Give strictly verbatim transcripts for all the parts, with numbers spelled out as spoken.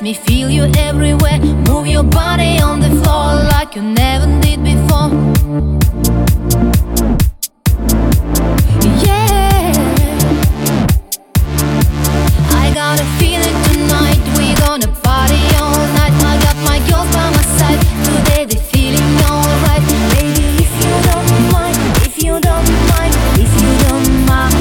me feel you everywhere. Move your body on the floor like you never did before. Yeah, I got a feeling tonight we're gonna party all night. I got my girls by my side, today they're feeling alright. Baby, if you don't mind, if you don't mind, if you don't mind.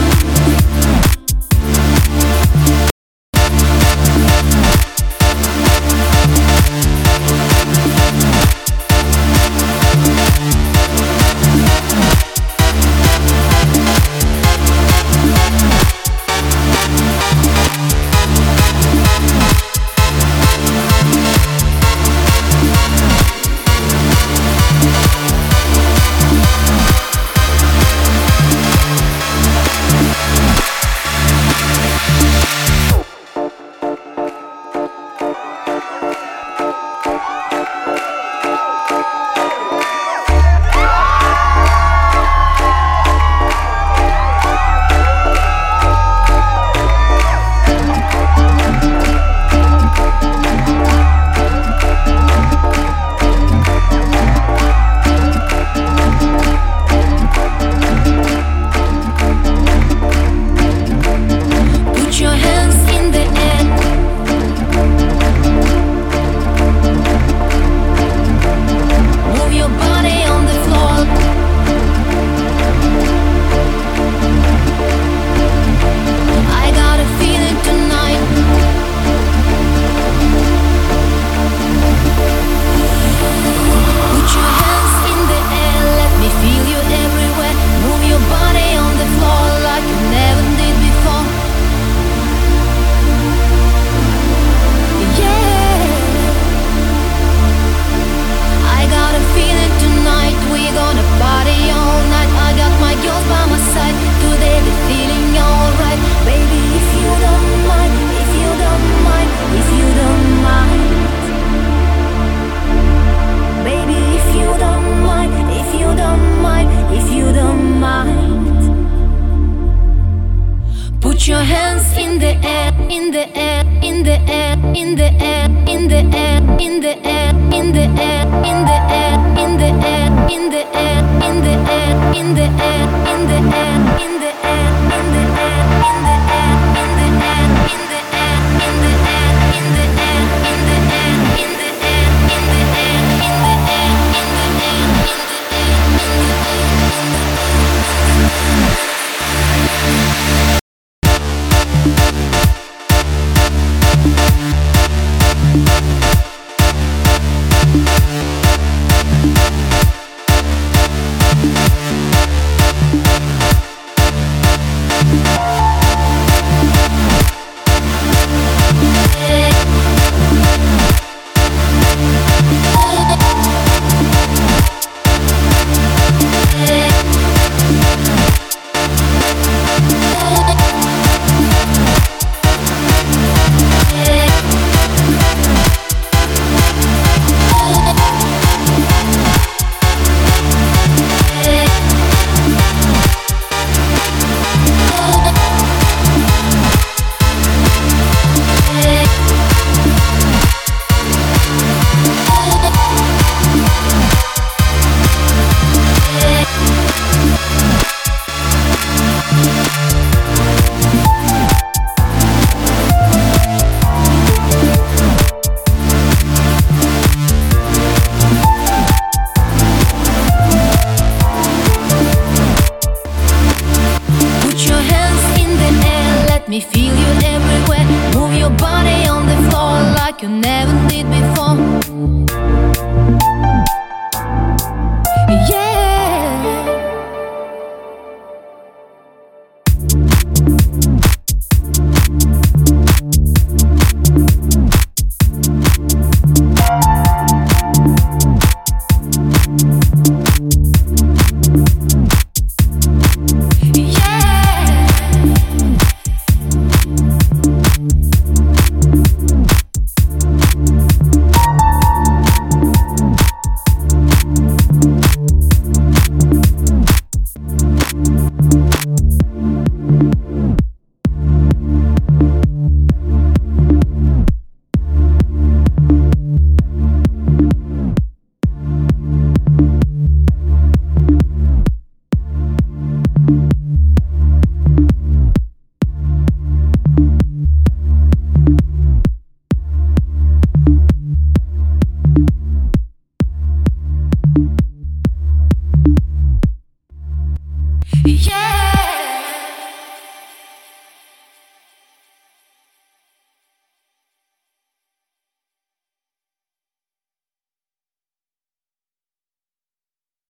Put your hands in the air, in the air, in the air, in the air, in the air, in the air, in the air, in the air, in the air, in the air, in the air, in the air, in the air, in the air.